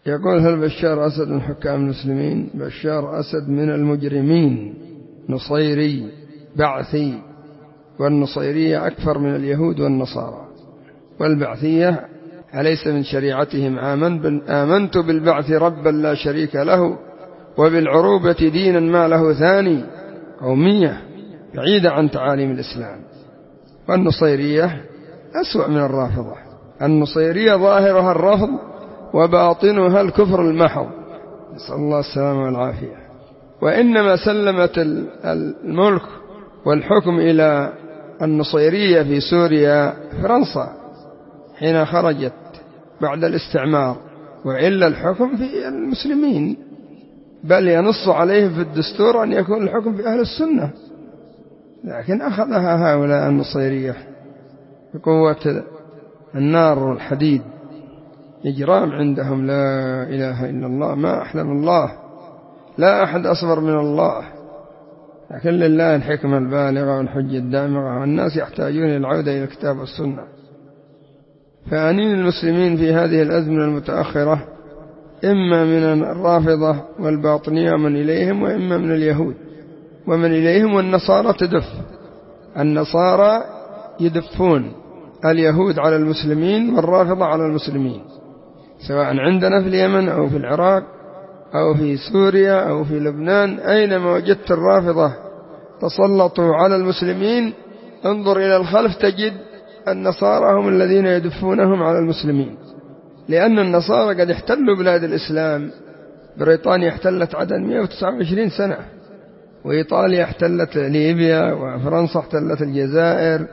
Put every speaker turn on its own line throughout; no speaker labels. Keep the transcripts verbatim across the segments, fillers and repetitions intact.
يقول: هل بشار أسد من حكام المسلمين؟ بشار أسد من المجرمين، نصيري بعثي، والنصيرية أكثر من اليهود والنصارى، والبعثية أليس من شريعتهم آمن آمنت بالبعث ربا لا شريك له وبالعروبة دينا ما له ثاني، قومية بعيدة عن تعاليم الإسلام. والنصيرية أسوأ من الرافضة، النصيرية ظاهرها الرفض وباطنها الكفر المحض، نسأل الله السلامة والعافية. وإنما سلمت الملك والحكم إلى النصيرية في سوريا فرنسا حين خرجت بعد الاستعمار، وإلا الحكم في المسلمين، بل ينص عليهم في الدستور أن يكون الحكم في أهل السنة، لكن أخذها هؤلاء النصيرية بقوة النار والحديد، إجرام عندهم، لا إله إلا الله، ما أحلم الله، لا أحد أصبر من الله، لكن لله الحكمة البالغة والحجة الدامغة، والناس يحتاجون للعودة إلى الكتاب والسنة. فأنين المسلمين في هذه الأزمنة المتأخرة إما من الرافضة والباطنية من إليهم، وإما من اليهود ومن إليهم، والنصارى تدف، النصارى يدفون اليهود على المسلمين والرافضة على المسلمين، سواء عندنا في اليمن أو في العراق أو في سوريا أو في لبنان، أينما وجدت الرافضة تسلطوا على المسلمين انظر إلى الخلف تجد النصارى هم الذين يدفونهم على المسلمين، لأن النصارى قد احتلوا بلاد الإسلام. بريطانيا احتلت عدد مئة وتسعة وعشرين سنة، وإيطاليا احتلت ليبيا، وفرنسا احتلت الجزائر،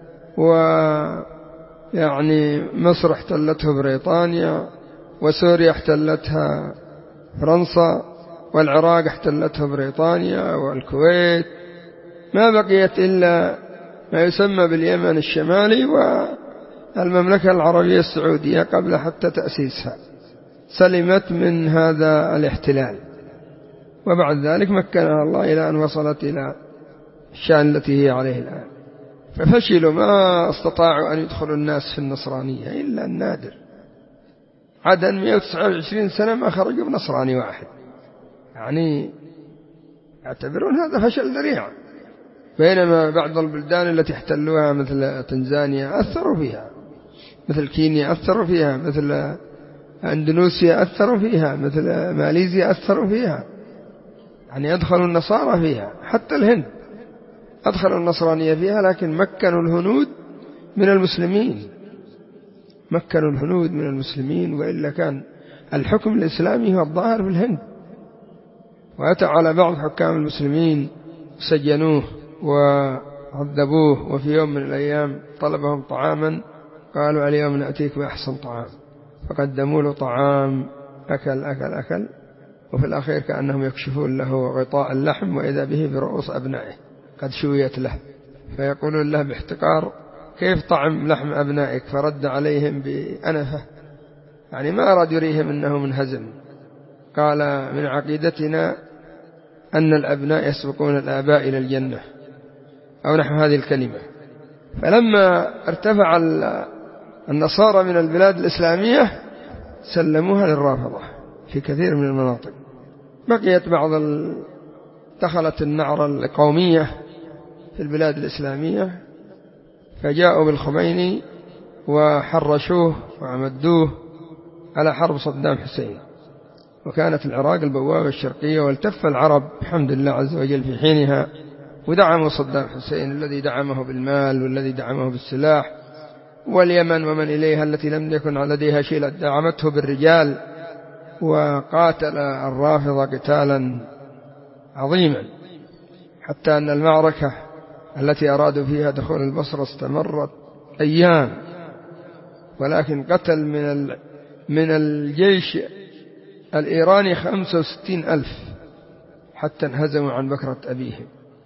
ويعني مصر احتلته بريطانيا، وسوريا احتلتها فرنسا، والعراق احتلته بريطانيا، والكويت، ما بقيت إلا ما يسمى باليمن الشمالي والمملكة العربية السعودية قبل حتى تأسيسها، سلمت من هذا الاحتلال، وبعد ذلك مكنها الله إلى أن وصلت إلى الشأن التي هي عليه الآن. ففشلوا، ما استطاعوا أن يدخلوا الناس في النصرانية إلا النادر، عدد مئة وتسعة وعشرين سنة ما خرجوا بنصراني واحد، يعني يعتبرون هذا فشل ذريع. بينما بعض البلدان التي احتلوها مثل تنزانيا أثروا فيها، مثل كينيا أثروا فيها، مثل أندونيسيا أثروا فيها، مثل ماليزيا أثروا فيها، يعني يدخلوا النصارى فيها، حتى الهند أدخلوا النصرانية فيها، لكن مكنوا الهنود من المسلمين، مكنوا الهنود من المسلمين، وإلا كان الحكم الإسلامي هو الظاهر في الهند. وأتى على بعض حكام المسلمين سجنوه وعذبوه، وفي يوم من الأيام طلبهم طعاما قالوا: اليوم نأتيك بأحسن طعام، فقدموا له طعام، أكل أكل أكل، وفي الأخير كأنهم يكشفون له غطاء اللحم وإذا به برؤوس أبنائه قد شويت له، فيقولون له باحتقار: كيف طعم لحم أبنائك؟ فرد عليهم بأنفة، يعني ما أراد يريهم أنه منهزم. قال: من عقيدتنا أن الأبناء يسبقون الآباء إلى الجنة، أو نحو هذه الكلمة. فلما ارتفع النصارى من البلاد الإسلامية سلموها للرافضة في كثير من المناطق، بقيت بعض ال... دخلت النعرة القومية في البلاد الإسلامية، فجاءوا بالخميني وحرشوه وعمدوه على حرب صدام حسين، وكانت العراق البوابة الشرقية، والتف العرب الحمد لله عز وجل في حينها ودعموا صدام حسين الذي دعمه بالمال والذي دعمه بالسلاح، واليمن ومن إليها التي لم يكن لديها شيء دعمته بالرجال، وقاتل الرافضة قتالا عظيما، حتى أن المعركة التي أرادوا فيها دخول البصرة استمرت أيام، ولكن قتل من من الجيش الإيراني خمسة وستين ألف حتى انهزموا عن بكرة أبيهم.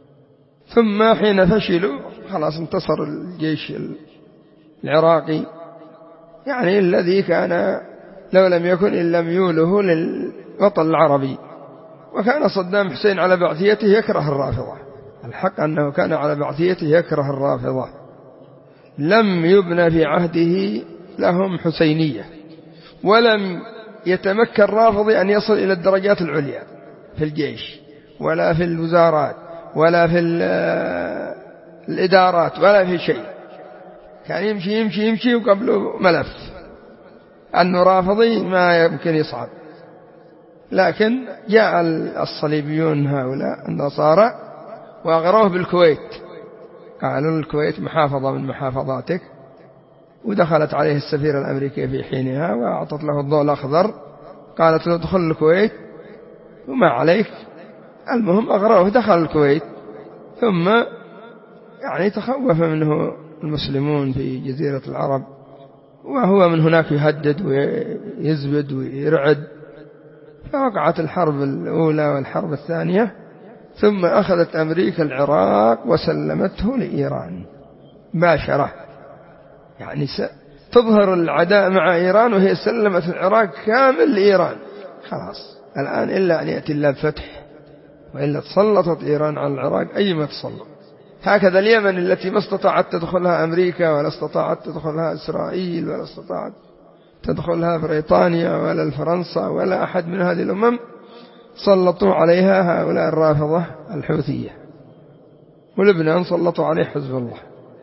ثم حين فشلوا خلاص انتصر الجيش العراقي، يعني الذي كان لو لم يكن إلا ميوله للوطن العربي، وكان صدام حسين على بعثيته يكره الرافضة، الحق أنه كان على بعثيته يكره الرافضة، لم يبنى في عهده لهم حسينية، ولم يتمكن رافضي أن يصل إلى الدرجات العليا في الجيش ولا في الوزارات ولا في الإدارات ولا في شيء. كان يمشي يمشي يمشي وقبله ملف أنه رافضي ما يمكن يصعد. لكن جاء الصليبيون هؤلاء النصارى وأغروه بالكويت، قالوا الكويت محافظة من محافظاتك، ودخلت عليه السفيرة الأمريكية في حينها وأعطت له الضوء الأخضر، قالت له ادخل الكويت وما عليك. المهم أغروه دخل الكويت، ثم يعني تخوف منه المسلمون في جزيرة العرب، وهو من هناك يهدد ويزبد ويرعد. فوقعت الحرب الأولى والحرب الثانية، ثم أخذت أمريكا العراق وسلمته لإيران باشرة. يعني تظهر العداء مع إيران وهي سلمت العراق كامل لإيران. خلاص الآن إلا أن يأتي الله بفتح، وإلا تسلطت إيران على العراق أي ما تسلط. هكذا اليمن التي ما استطاعت تدخلها أمريكا ولا استطاعت تدخلها إسرائيل ولا استطاعت تدخلها بريطانيا ولا فرنسا ولا أحد من هذه الأمم، سلطوا عليها هؤلاء الرافضة الحوثية. ولبنان سلطوا عليه حزب الله،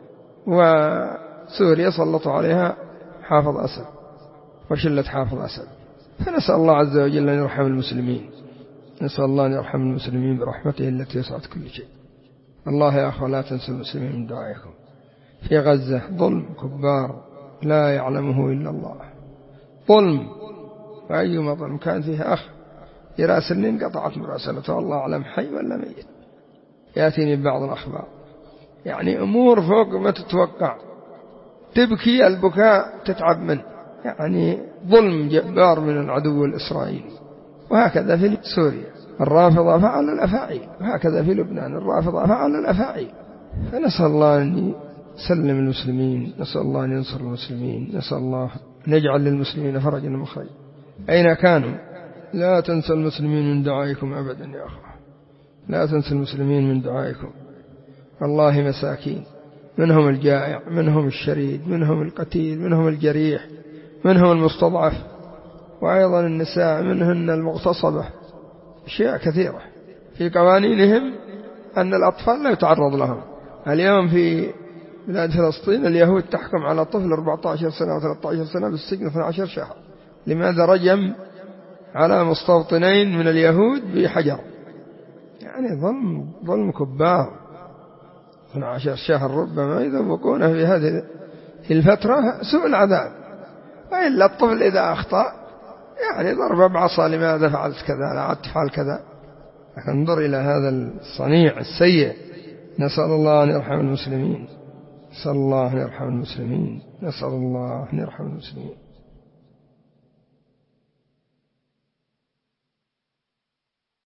وسوريا سلطوا عليها حافظ أسد وشلة حافظ أسد. فنسأل الله عز وجل أن يرحم المسلمين، نسأل الله أن يرحم المسلمين برحمته التي وسعت كل شيء. الله يا أخوة لا تنسوا المسلمين من دعائكم. في غزة ظلم كبار لا يعلمه إلا الله، ظلم، وأيما ظلم كان فيه أخ يراسلني انقطعت مراسلته، الله أعلم حي ولا ميت. يأتيني بعض الأخبار، يعني أمور فوق ما تتوقع، تبكي البكاء تتعب منه. يعني ظلم جبار من العدو الإسرائيلي. وهكذا في سوريا الرافضة فعل الأفاعيل، وهكذا في لبنان الرافضة فعل الأفاعيل. فنسأل الله أن يسلم المسلمين، نسأل الله أن ينصر المسلمين، نسأل الله أن يجعل للمسلمين فرجا ومخرجا أين كانوا. لا تنسى المسلمين من دعائكم أبدا يا أخوة، لا تنسى المسلمين من دعائكم. والله مساكين، منهم الجائع، منهم الشريد، منهم القتيل، منهم الجريح، منهم المستضعف، وأيضا النساء منهن المغتصبة. أشياء كثيرة في قوانينهم أن الأطفال لا يتعرض لهم. اليوم في بلاد فلسطين اليهود تحكم على طفل أربعة عشر سنة وثلاثة عشر سنة بالسجن اثني عشر شهر. لماذا؟ رجم على مستوطنين من اليهود بحجر. يعني ظلم ظلم كبار. اثني عشر شهر ربما يذوقونه في هذه الفترة سوء العذاب. وإلا الطفل إذا أخطأ يعني ضرب بعصا، لماذا فعلت كذا، لا تفعل كذا. لكن انظر إلى هذا الصنيع السيء. نسأل الله أن يرحم المسلمين، نسأل الله أن يرحم المسلمين، نسأل الله أن يرحم المسلمين.